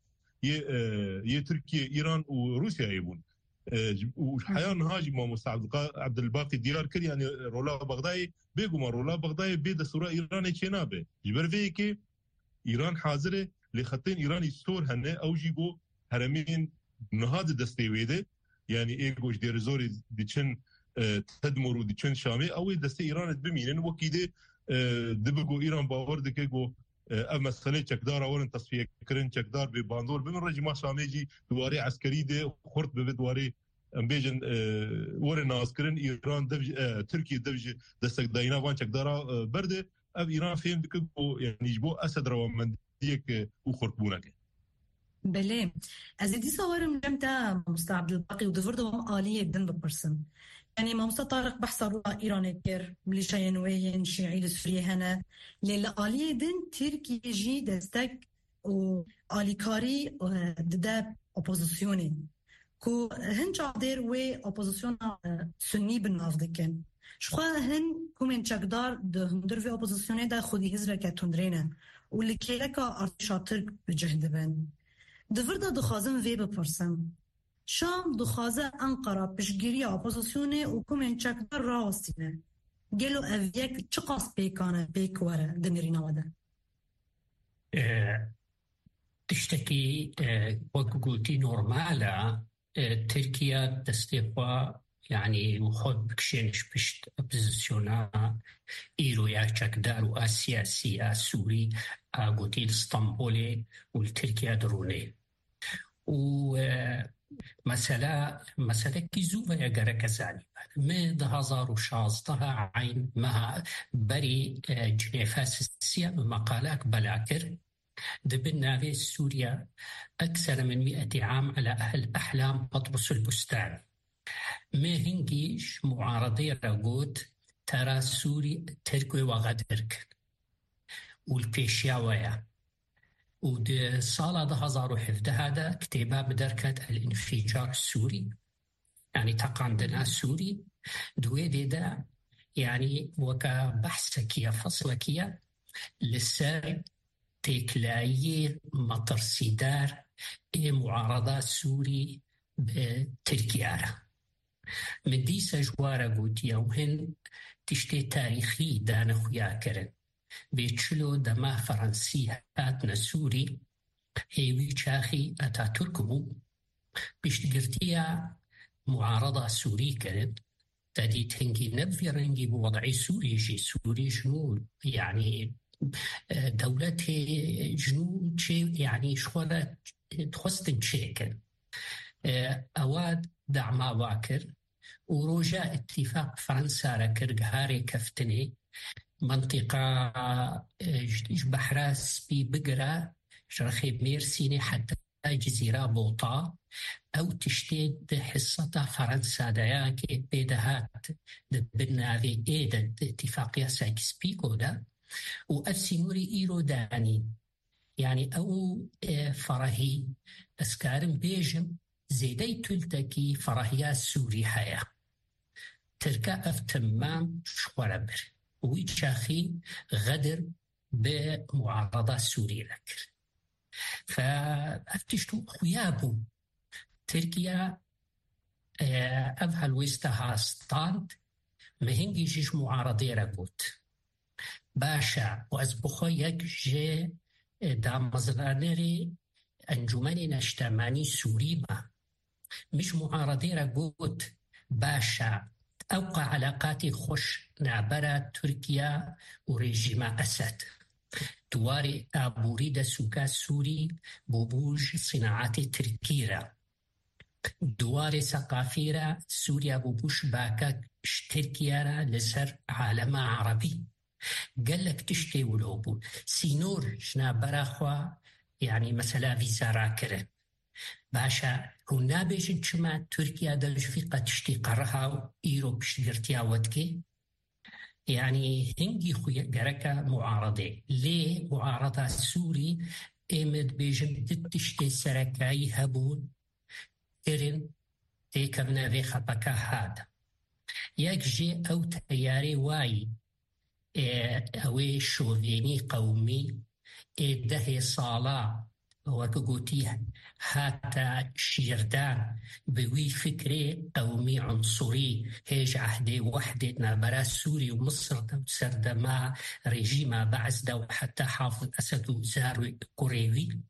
يه تركيا إيران وروسيا يبون وحياة نهاجي ما مستعد عبد الباقي ديار كر يعني رولا بغداد بيجو ما رولا بغداد بيد السورة إيراني كنابه جبر فيكي إيران حاضرة لخطين إيران يستور هنه أوجي بو هرمين نهاد دستيويده يعني إيجوش دير زوري ديشن تدمر وديشن شامي أو دستي إيران بمينن وكيده دبقو إيران باور دكيجو أما سلة چکدار أولن تصفية كرن چکدار بباندور بمن رجما شاميجي دواري عسكري ده خرط ببدواري أمبيجن ورن ناسكرن إيران دبج تركيا دبج دستك داينا وان چکدارا برده أب إيران فهم دكيجو يعني جبو أسد روا من ديك وخرطبونك. بله از دی سوارم جمتا مستر عبد الباقي ودفردهم آلية دن ببرسن يعني ما مستر طارق بحث رولا إيران كير مليشيا نوين شيعي لسوريا هنا للآلية دن تركيا جي دستك وآليكاري ددا أوبوزيسيوني كو هن جادر و أوبوزيسيون سني بالناف دكن شخوا هن كومن چکدار ده هندر في أوبوزيسيوني دا خودي هزرا كتندرينه واللي كيلكا أرتشا ترك بجهد بن دفردا دخوازم وی بپرسم شام دخوازه انقره پشگیری اپوزیسیونه و کومن چکدار راستینه گلو اویک چه قاس پیکانه پیکواره دنیرینا وده تشتكي وقلتي نورمالا تركيا تستيقوا يعني وخود بكشينش بشت أبزيسيونا إيرو يا چكدار وآسيا سيا سوري قلتي الاسطنبولي والتركيا دروني ومسألة كيزوفا يقرأ كذلك ما 2016 عين ما بري جنيفاس السيا مقالات بلاكر دبنا في سوريا أكثر من 100 عام على أهل أحلام بطرس البستان ما هنجيش معارضي رغوت ترى سوري تركي وغدرك والبيشياوية ود صالة 2017 هذا كتابة بدركة الانفجار السوري يعني تقاندنا السوري دويدي دا يعني وكا بحثكية فصلكية لسا تكلاية مطر سيدار معارضة سوري بتركيا من دي سجوارة قوتيا وهن تشتي تاريخي دانا خويا كرن بيتشلو دما فرنسي هاتنا سوري هيوي شاخي أتا تركبو بيشتقرتيا معارضة سوري كرن تادي تهنجي نبفي رنجي بوضعي سوري جي سوري شنو يعني دولته جنو يعني شغلة تخصتن شيكن أواد دعما واكر ورجاء اتفاق فرنسا ركر هاري كفتني منطقة بحراس بقرة شرخي ميرسيني حتى جزيرة بوطا أو تشتيد حصة فرنسا دياك بيدهات دبنا في إيدا اتفاقية سايكس بيكو دا وأفسينوري إيرو داني يعني أو فرهي أسكارم بيجم زيدي تلتكي فرهيا سوري حياة تركا أفتمام شواربر ويتشاخي غدر بمعارضة سوريا لكر فأفتشتو خيابو تركيا أفهل ويستها ستاند مهنجي جيش معارضي رقوت باشا وأزبخويك جي دامزرانري أنجماني نشتماني سوري ما مش معارضي رقوت باشا أوقع علاقات خوش نعبرة تركيا وريجيم أسد دواري أبوريد سوكا سوري بوبوج صناعات تركيرا دواري ثقافيرا سوريا بوبوش باكا تركيا لسر عالم عربي قال لك تشتي ولوبو سينور شنا براخوا يعني مثلا فيزا راكرن باشا هنا بيجن شما تركيا دلش في قتشتي قرها إيرو بشتغرتيا ودكي يعني هنجي خويا قركا معارضة ليه معارضة سوري إمد بيجن تشتي سركاي هبون إرن تيكبنا في خطكا هذا يكجي أو تياري واي أوي شوفيني قومي ده صالة وكقوتيه حتى شيردان بوي فكري قومي عنصري هيج عهدي وحدة نابرا سوري ومصر سرد مع ريجيما بعز دو حتى حافظ أسد وزار قريبي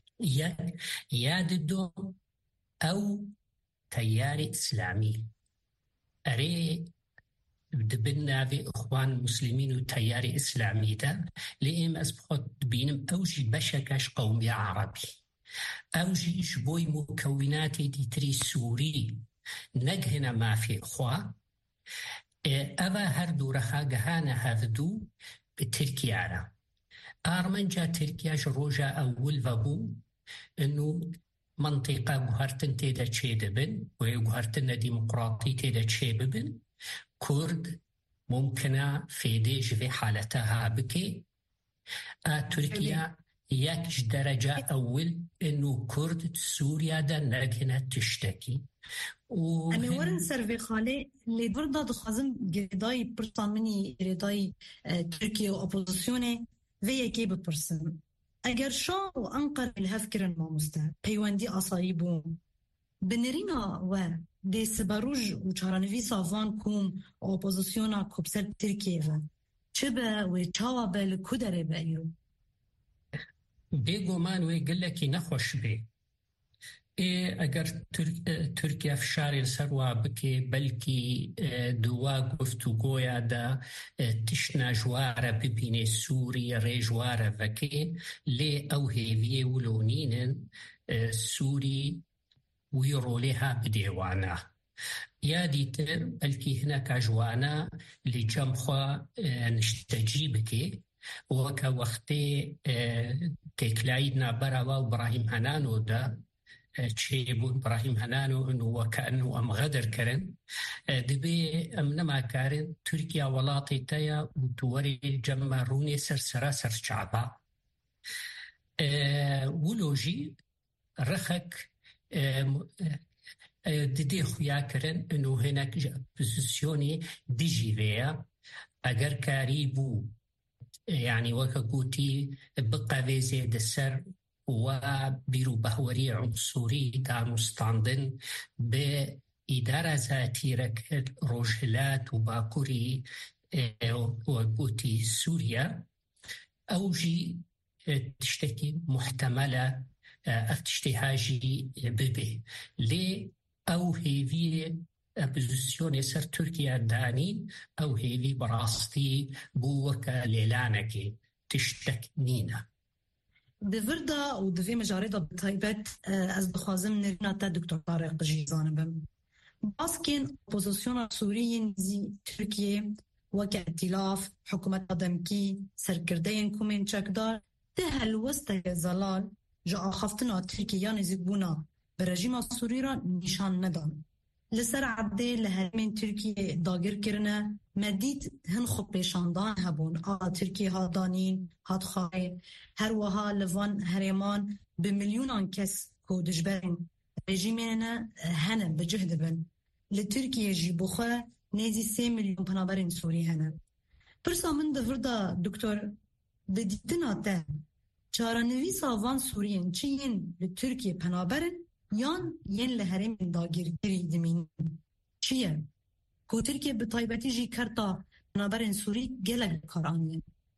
ياددو أو تياري إسلامي أري دبنا في إخوان مسلمين وتياري إسلامي ده لإم أسبقت بينم أوجي بشكاش قومي عربي أوجي شبوي مكوناتي دي تري سوري نجهنا ما في إخوة أبا هردو رخا جهانا هذدو بتركيا أرمنجا تركيا جروجا أول فابو إنه منطقة جهرتن تيدا تشيدبن وجهرتن ديمقراطي تيدا تشيببن كرد ممكنة في ديج في حالتها بكي تركيا يكش درجة أول إنه كرد سوريا دا نجنة تشتكي أنا ورن سرفي خالي اللي برضه دخازم جداي برطان مني جداي تركيا وأوبوزيسيوني في كي ببرسن أجر شو أنقر الهفكر الماموستا بيواندي أصايبون بنرينا و دي سباروج وچارانوی سافان کوم اپوزیسیونا کوبسل ترکیه چبه و چاوابه لکودره به ایرو بيگو مانوي قل لك نخوش بي اگر تركيا في شارع السروا بكي بلكي دوا گفتگويا دا تشنا جوارة ببيني سوري ري جوارة بكي لي او هيفيه ولونين سوري ويروليها بديوانا يا ديتر بلكي هناك جوانا لجمخوا نشتجيبكي وكا وقتي تكلايدنا براوا وإبراهيم هنانو دا تشيبو إبراهيم هنانو إنه وكأنه أم غدر كرن دبي أمنما كارن تركيا ولاطي تايا وتوري جمع روني سرسرا شعبا ولوجي رخك ددي خويا كرن إنه هناك بوزيسيوني ديجيفيا أجر كاريبو يعني وكقوتي بقى في زيد السر وبيرو بهوري عنصري دا مستندن بإدارة ذاتي رك روجلات وباكوري وقوتي سوريا أوجي تشتكي محتملة افتشتهاجي ببي لي أو هيفي بوزيسيوني سر تركيا داني أو هيفي براستي بوكا ليلانكي تشتكنينا دفردا ودفي مجاريدا بطيبت از بخوازم نرينا تا دكتور طارق جيزان بم باسكين بوزيسيون سوريين زي تركيا وكا ائتلاف حكومة دمكي سركردين كومين چكدار تهل وسط زلال جا خفتنا تركيا نزيبونا برجيم سوري را نشان ندان لسر عبده لهرمين تركيا داگر کرنه مدید هن خوب پیشاندان هبون ترکیه ها دانین هات خواهی هر وها لوان هرمان بمليونان کس کو دجبرین رژیمینه هنه بجهد بن لترکیه جی بخواه نيزي 3 مليون پنابرین سوری هنه پرسا من دفردا دکتور بدیتنا ته چارانوی ساوان سوريين چین لترکیه پنابرن یان ین لهرمین داگر گری دمین چیه؟ کو ترکیه بطایبتی جی کرتا نابرین سوری گلگ کارانیه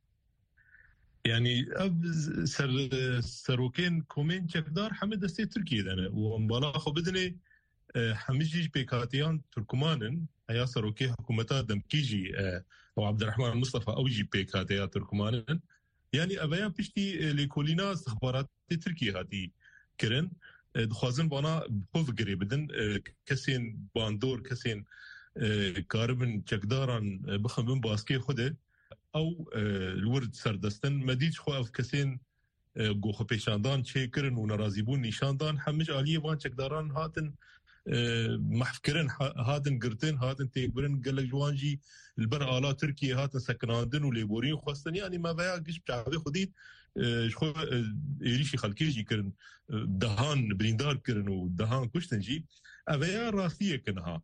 يعني سروكين كومين كقدار حمد دستي تركيا دنا ومبالغ بدني حميجي بيكاتيان تركمانن هيا سروكي حكومتا دمكيجي او عبد الرحمن مصطفى اوجي بيكاتيا تركمانن يعني ابيان بشتي لكولينا استخبارات تركيا هاتي كرن دخوازن بانا بفكري بدن كسين باندور كسين كاربن چکداران بخمن باسكي خوده او الورد سردستن مديج خو اف كسين گوخ پیشاندان چه کرن و نرازیبون نشاندان همش عالیه وان چکداران هاتن محفكرن هاتن قرتن هاتن تيبرن قال لك جوانجي البر آلا تركيا هاتن سكناندن وليبورين خواستن يعني ما بيا قش بتعبي خديد شخو إيريشي خلكيجي كرن دهان بريندار كرن ودهان كشتنجي أبيا راستية كنها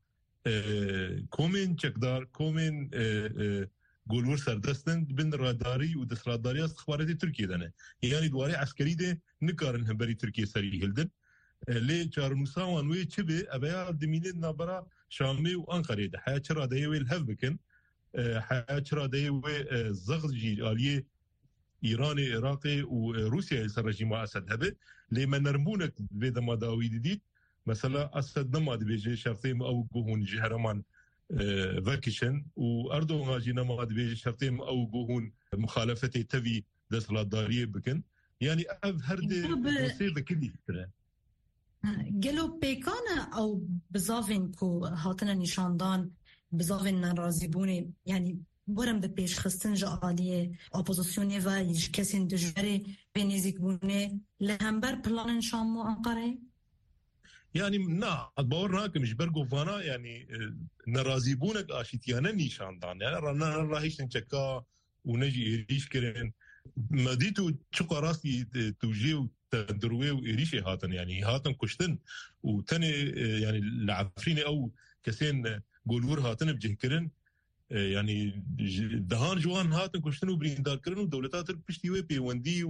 كومين چكدار كومين قولور سردستن بين راداري ودسراداري استخباراتي تركيا دنه يعني دواري عسكري ده نكارن هم بري تركيا سري هلدن لي چارنوسا وانوي چبه ابيا دمينه نابرا شامي وانقره ده حياه چرا ده ويل هف بكن حياه چرا ده و زغجي عليه ايران عراق وروسيا الرجيم اسد هبه لما نرمونك بيد ما داوي دي مثلا اسد نما بيجي شرطيم او جهون جهرمان فاكيشن واردوغان جينا ما بيجي شرطيم او جهون مخالفتي تبي دسلاداريه بكن يعني هردي مصيبه كلي گلو پیکانه او بزاوین کو هاتنه نشاندان بزاوین نرازیبونه یعنی برم به پیش خستن جالیه اپوزیسیونی و ایش کسین دجوری به نزدیک بونه لهمبر پلان شام و انقره يعني نا باورنا كمش برغوفانا يعني نرازيبونك اشيتيانا نيشاندان يعني رانا راهيش نشكا ونجي ايش كرين مديتو تشقا راسي توجيو تدروي وإيريشي هاتن يعني هاتن كشتن وتاني يعني العفريني أو كسين قولور هاتن بجهكرن يعني دهان جوان هاتن كشتن وبريندار كرن ودولتات بشتيوي بيواندي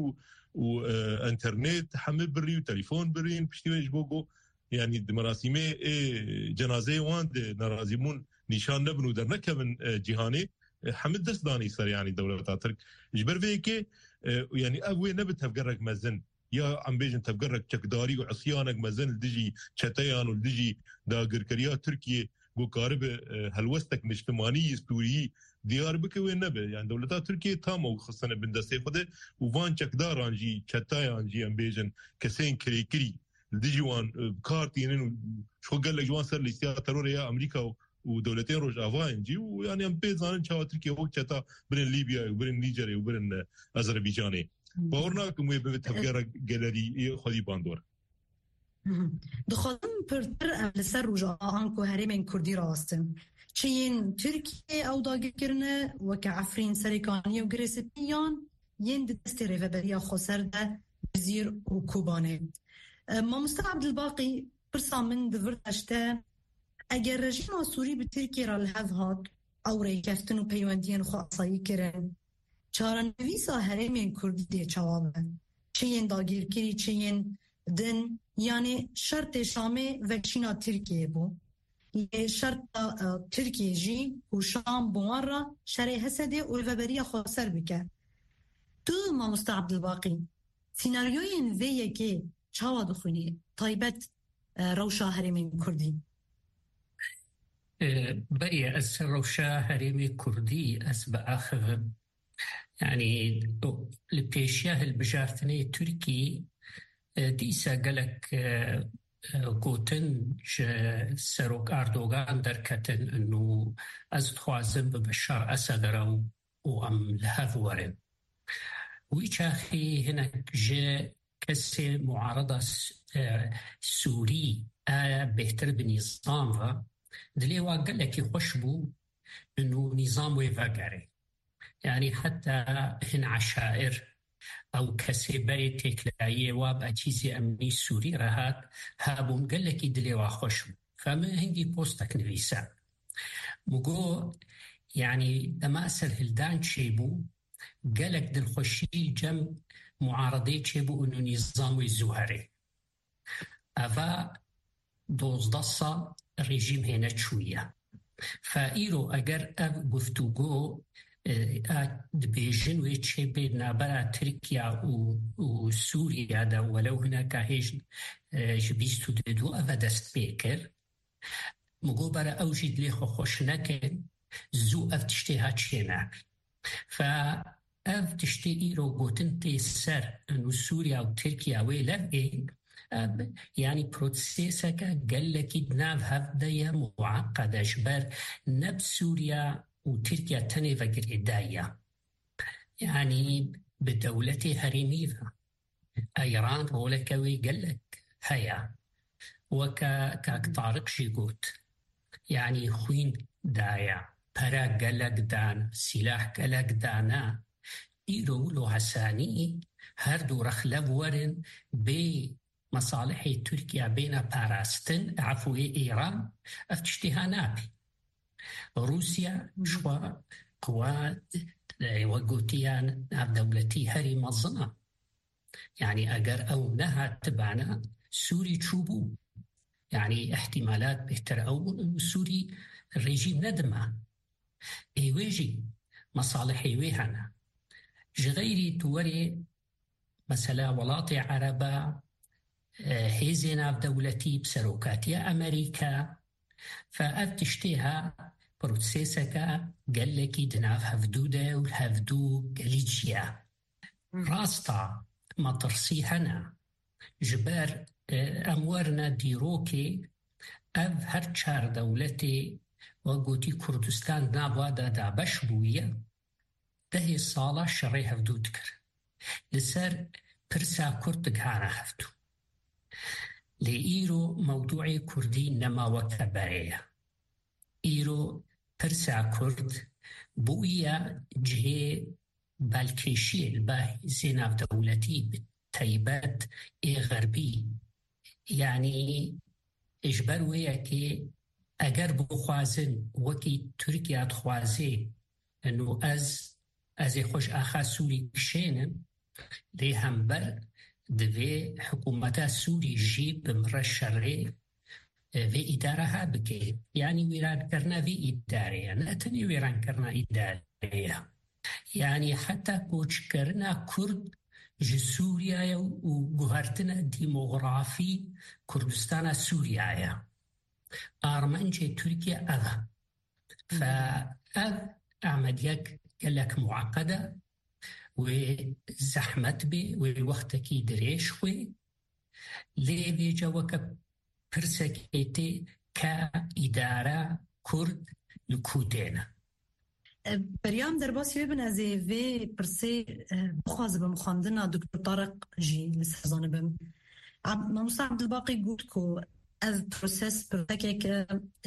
وانترنت حمل بري وتليفون برين بشتيوي جبوغو يعني مراسيمي جنازي وان نرازيمون نشان نبنو در نكمن جهاني حمد دست داني سر يعني دولتات ترك جبر فيكي يعني أبوي نبت هفقرق مزن يا عم بيجن تفقرك چكداري وعصيانك مزن الدجي چتيان والدجي داقر كريا تركيا قو قارب هلوستك اجتماعي استوري ديار بك وين نبه يعني دولتا تركيا تام وخصنا بندسي خده وفان چكداران جي چتيان جي عم بيجن كسين كري الدجي وان كارتينن شو قال لك جوان سر ليستيا تروريا امريكا ودولتين روج افاين جي ويعني عم بيزانن چاو تركيا وقت چتا برن ليبيا وبرن نيجيريا وبرن اذربيجاني باورنا كم يبتفكر جالري خدي باندور دخلم پرتر لسر رجاء آنکو هرمین کردی راستم چین ترکیه او داگرنه و که عفرین سریکانی و گرسپیان ین دست ریفبریا خسر ده بزیر و کوبانه ما مستعبد الباقی برسا من دورتشته اگر رژیم سوری به ترکیه را لحظ هاد او ریکفتن و پیوندین خو اصایی کرن چاران نویسا هرمین کردی ده چوابه چین داگیرکری چین دن yani şart Şam'e ve Çin'a Türkiye bu. Şart Türkiye ji u Şam buara şerê hesede û veberiya xweser bike. Tu Mamoste Abdulbaqî senaryoyên vê yekê çawa dixwînî taybet rewşa herêmên Kurdî. بري أس روشا هريمي كردي أس بآخر يعني البيشيا البجارتني تركي دیسا گلک گوتن سروک اردوغان درکتن انو از خوازم ببشار اسد رو و ام لحظ ورن ویچاخی هناك جه کسی معارضه سوری بهتر بنظام و دلیوا گلکی خوش بو انو نظام ویفاگره يعني حتى هن عشائر أو كسي بري تكلاية واب أجيزي أمني سوري رهات هابون قال لك يدلي واخوشم فما هنجي بوستك نفيسا مقو يعني لما أسأل هلدان شيبو قال لك دل خوشي جم معارضي شيبو إنه نظام الزهري أفا دوز دصة ريجيم هنا شوية فإيرو أجر أب گفتگو دبيجن ويتشي بين نابرا تركيا وسوريا دا ولو هناك هيج جبيستو ددو أفا دست بيكر مقوبرة أوجد لي خوش نكن زو أفتشتها تشيناك فأفتشتي إيرو قوتنتي سر أنو سوريا وتركيا ويلغي يعني بروتسيسك قال لك دناف هفدية معقدة جبر نب سوريا وتركيا تاني فقر إدايا يعني بدولتي هريميفة إيران رولكوي قال لك هيا طارق شيقوت يعني خوين دايا برا قلق دان سلاح قلق دانا إيرو لو حساني هردو رخلب ورن بمصالح تركيا بين باراستن عفوي إيران افتشتها نابي روسيا شوا قوات وقوتيان دولتي هري مظنة يعني أجر أو نها تبعنا سوري تشوبو يعني احتمالات بهتر أو سوري الرجيم ندمه ايويجي مصالح ايويهانا جغيري توري مثلا ولاطي عربة هيزينا بدولتي بسروكاتيا أمريكا فأفتشتيها بروتسيسكا قال لكي دناف هفدودة والهفدو قليجيا راستا ما ترسيهنا جبار أمورنا ديروكي أف هرچار دولتي وقوتي كردستان نابوادا دابش بوية دهي صالة شري هفدو دكر لسر برسا كرد قانا هفدو لإيرو موضوعي كردي نما وكبرية إيرو برسا كرد بوية جهي بالكيشي الباهي زيناف دولتي بالتايبات غربي يعني إجبار ويكي اگر بخوازن وکی ترکیه تخوازه انو از خوش آخا سوری کشینن لی هم بر دوی حکومتا سوری جی بمرش شره و اداره ها بکه يعني ویران کرنا و اداره نتنی ویران کرنا اداره يعني حتى کوچ کرنا کرد جی سوریا و گوهرتنا دیموغرافی کردستان سوریا أرمنجي تركيا أذى فأذ عمليات قال لك معقدة وزحمت بي ووقتكي دريش ليبي جوك برسكيتي كإدارة كرد لكودين بريام درباسي ببن أزي في برسي بخواز بمخاندنا دكتور طارق جي لسهزان بم موسى عبد الباقي قلتكو از پروسس پرتکه که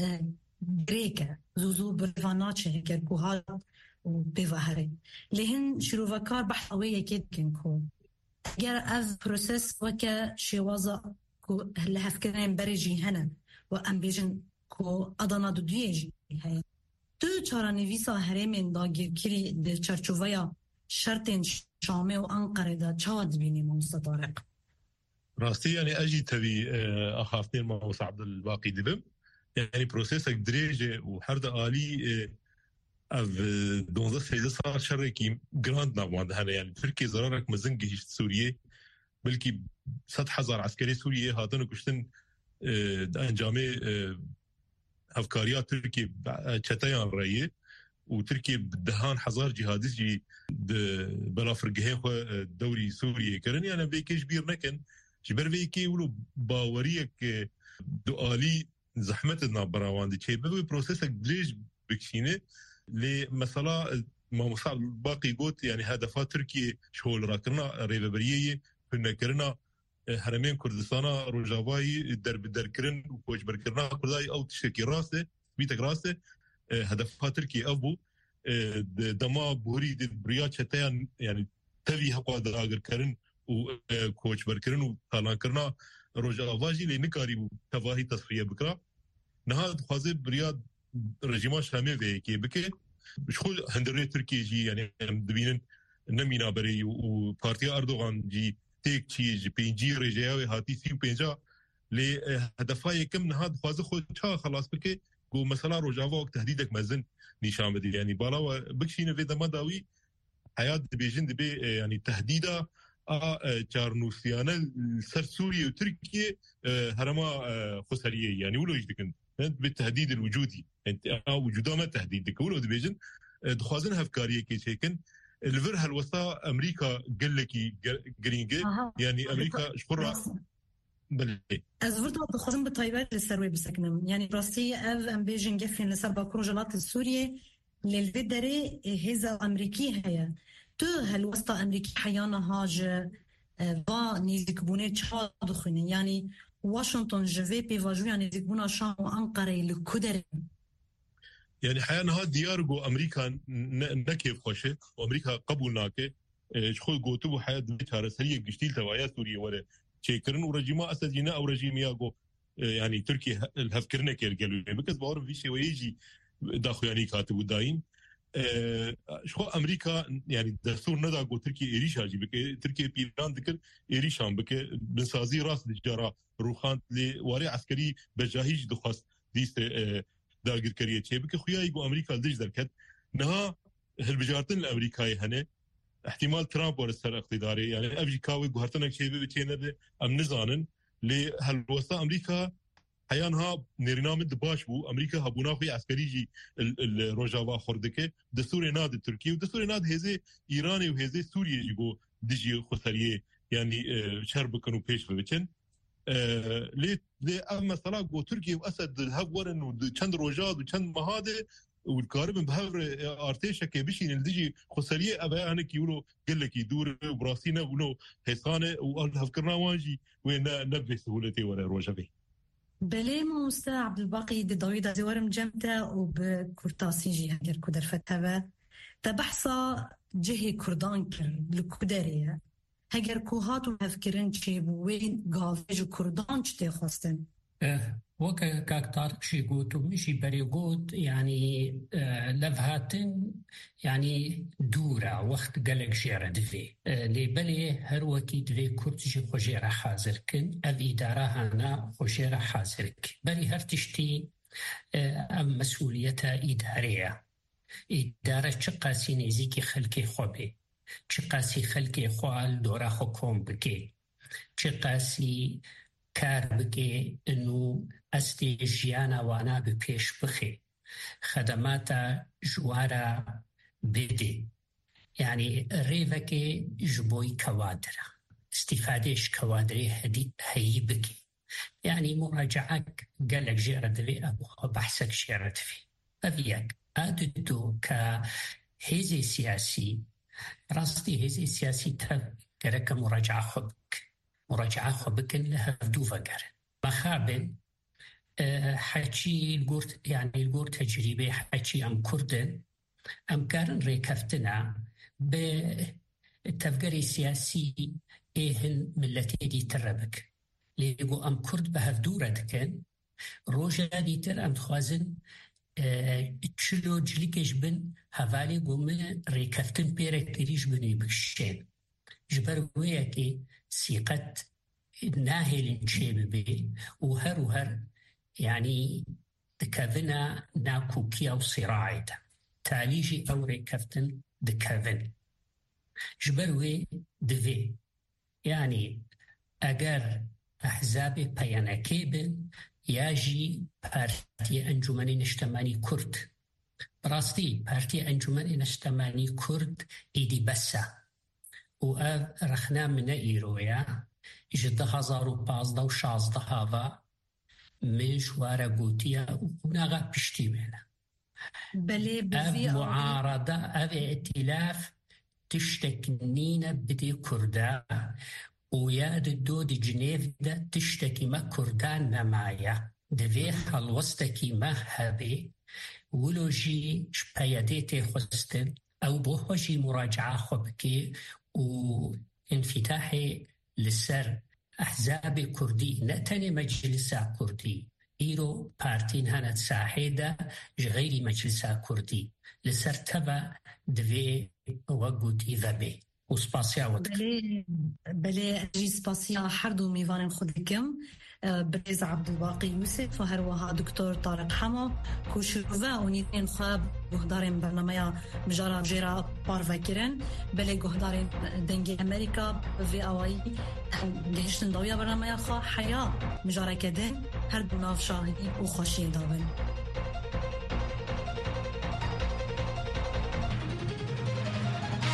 گریکه زوزو برفاناچه هکر کوهات و بیوهره لهن شروفکار بحثویه که دکن که اگر از پروسس وکه شوازه که لحفکرین برجی هنه و ام بیجن که ادانا دودویه جی هیا تو چارانویسا هرمین دا گیرکری در چرچوویا شرطین شامه و انقره دا چاد بینیم مستطارق راستي يعني أجي تبي أخافتين مع عبد الباقي دبم يعني بروسيسك دريجة وحردة آلي أف دونزة سيدة صار شركي جراند نابوان هنا يعني تركيا زرارك مزنجة هيش سوريا بلكي 100,000 عسكري سوريا هاتن وكشتن أنجامي أفكاريات تركيا شتيان رأيه وتركيا بدهان 1,000 جهاديس جي بلا فرقهين دوري سوريا كرن يعني بيكيش بير نكن جبر ویکی ولو باوریک دوالی زحمتنا براوان دی چه بگوی پروسیسک دریج بکشینه لی مثلا ما مصعب باقي قلت يعني هدفات تركيا شغل راكرنا ريبرية كنا كرنا هرمين كردستان روجاواي در كرن وكوش بركرنا كرداي أو تشكي راسه بيتك راسه هدفات تركيا أبو دما بوري دي بريات شتيان يعني تبي هقوا دراجر كرن وكوش بركرن وطالان كرنا روجاواجي لنكاري تواهي تصفية بكرا نهاد خوازي بريات رجيما شامي ويكي بكي شخو هندري تركيا جي يعني دبينن نمينا بري وبارتيا أردوغان جي تيك چیز پنجی رجاوی هاتی 35 لی هدفهای کم نهاد خوازه خود چا خلاص بکه گو مثلا روجاوا وقت تهدیدک مزن نشان بده يعني بالا و بکشینه وی دما داوی حیات بیجن دبی يعني تهدیدا چارنوسیانه سر سوریه و ترکیه هرما خسریه يعني ولو يجدكن بالتهديد الوجودي انت وجوده ما تهديد كونه دبيجن دخوازن هفكاريه كيشكن الفر هالوسطى امريكا قال لك جرينجي يعني امريكا شقرا بلي ازفرت دخوازن بالطيبات للسروي بسكنم يعني براستي اف ام بيجن جفين لسبب بروجلات السوريه للفدري هذا امريكي هي تو هالوسطى امريكي حيانا هاج با نيزكبوني تشاد دخوني يعني واشنطن جوي بيفاجو يعني نيزكبونا شام وانقره لكدر يعني حيانا ها ديارجو امريكا نكيف خوشه وامريكا قبول ناكه شخو قوتو حياه بيتها سريه قشتيل توايا سوريا ولا تشيكرن ورجيما اسدينا او رجيم ياغو يعني تركي الهفكرنا كيرجلو بكز باور في شيء ويجي داخل يعني كاتب وداين شو امريكا يعني دستور ندا قو تركي ايريش هاجي بك تركي بيران ذكر ايريشان بك بنسازي راس الجرا روخان لي واري عسكري بجاهيج دخواست ديست داغر كريه تشي بك خويا يقو امريكا دج دركت نها هالبجارتن الامريكاي هنا احتمال ترامب ورسل اقتداري يعني افجيكاوي غهرتنك شيء بتينا ام نزانن لي هالوسطى امريكا حيانها نيرنا من دباش بو امريكا هبونا خوي عسكري جي الروجاوا خردكه دستور ناد التركي ودستور ناد هزي ايراني وهزي سوريا يجو ديجي خسريه يعني شرب كانوا بيش بچن لي اما صلاح و تركيا واسد الهبورن وچند روجاد وچند مهاده والكارب بهور ارتيشا كبشين الديجي خسريه ابا انا كيقولوا قال لك يدور براسينا ولو حصانه وهفكرنا واجي وين نبي سهولتي ولا روجبي بلي موسى عبد الباقي دي ضويدة زوارم جمتا وبكورتاسيجي هنجر كودر فتابة تبحثا جهي كردان كر لكودرية هنجر كوهات وهفكرين شي بوين قافج كردان شتي خواستن وكا كاكتار شي قوت ومشي بري قوت يعني لفهاتن يعني دورة وقت قلق جيرة دفي لي بلي هر وكي دفي كورتجي خوشيرة حاضر كن اف إدارة هانا خوشيرة حاضر ك بلي هر تشتي ام مسؤوليتها إدارية إدارة چقاسي نزيكي خلقي خوبي چقاسي خلقي خوال دورا حكوم بكي چقاسي کار بکه انو استی جیانا وانا بپیش بخی خدماتا جوارا بده يعني ريفكي جبوي كوادرة استفاديش كوادري هي بكي يعني مراجعك قالك جيرة دفي أبو بحثك جيرة دفي أبيك أددو كهيزي سياسي راستي هيزي سياسي تقرأك مراجعة خبك مراجعة خبك لها فدوفة قرن مخابل حكي القورت يعني القورت تجريبي حكي أم كردن أم كارن ريكفتنا بالتفكير السياسي إيهن ملتي دي تربك ليقو أم كرد بهفدورة دكن روجا دي تر أم تخوازن تشلو جليكش بن هفالي قوم ريكفتن بيرك تريش بني بكشين جبر وياكي سيقت ناهل نشيب بي وهر يعني دكافنا ناكو كيا وصراعي تاليجي أو ريكفتن دكافن جبروي دفي يعني أجر أحزاب بيانكيبن ياجي بارتي أنجمني نجتماني كرد براستي بارتي أنجمني نجتماني كرد إيدي بسا ورخنا من إيرويا جدها زارو بازدا وشازدا هذا مش وارقوتيا ونغا بشتي منا معارضة ائتلاف تشتكنينا بدي كردا وياد الدود جنيف دا تشتكي ما كردان نمايا دويح الوسطكي ما هبي ولوجي شبايديتي خستن أو بوهجي مراجعة خبكي وانفتاحي للسر أحزاب كردي نتني مجلسة كردي إيرو بارتين هانت ساحيدة غير مجلسة كردي لسر تبا دوي وقود إذا بي وسباسيا وقت بلي أجي سباسيا حردو ميفان خودكم بريز عبد الباقي يوسف وهروها دكتور طارق حمو كوشوفا ونيتين خاب جهدارين برنامج مجرى جيرا بارفاكيرن بلي جهدارين دنجي أمريكا في أواي جهشتن ضويا برنامج خا حياة مجرى كده هر دو ناف شاهدی و خوشی داون.